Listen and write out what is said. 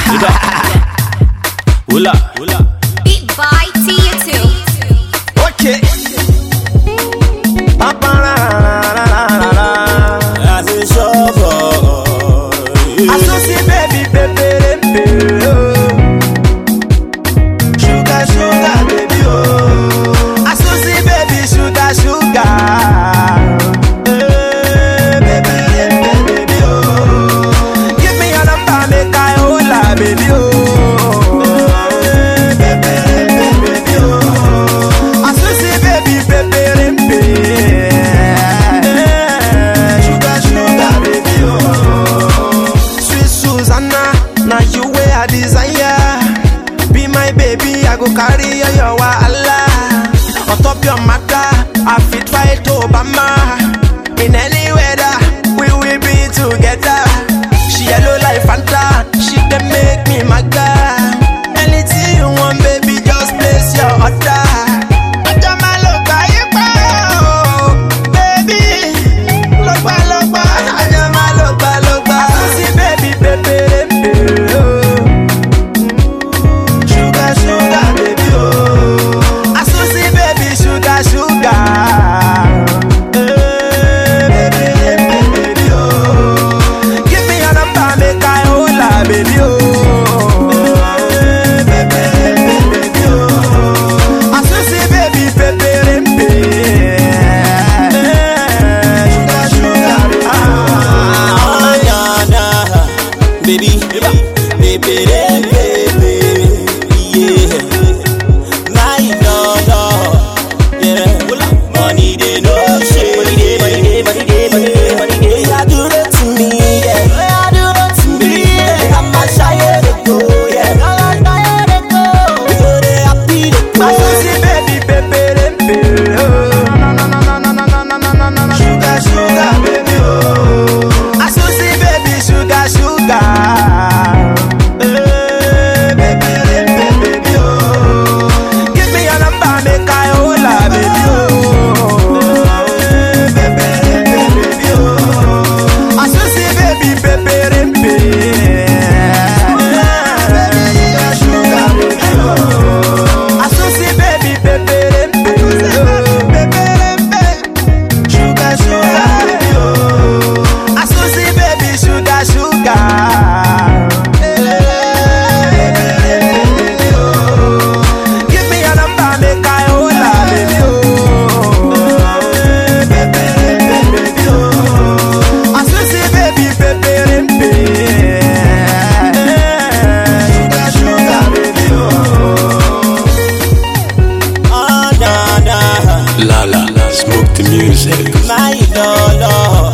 Hola, hola. Beat by T2. Okay. As a shovel. Associate baby, baby, sugar, sugar, baby, oh. Associate baby, sugar, sugar. Baby, baby, oh. Give me your number, make I holla, baby, oh. Baby, baby, oh. Associate baby, baby, sugar, sugar, baby, oh. Sweet Susanna, now you where I desire. Be my baby, I go carry your wahala. On top your matter, I fit fight Obama. In any weather, we will be together. She yellow like Fanta, she can make me maga. Anything you want, baby, just place your order. Baby, baby, baby, yeah. My no, yeah. Money they no shit. Money they. Yeah, do that to me, yeah. Yeah, do that to me, yeah. I'm a shy to go, yeah. I'm a shy to go. We go there happy to go. Associate baby, baby, oh. Sugar, sugar, baby, oh. Associate baby, sugar, sugar. La la, smoke the music. My love.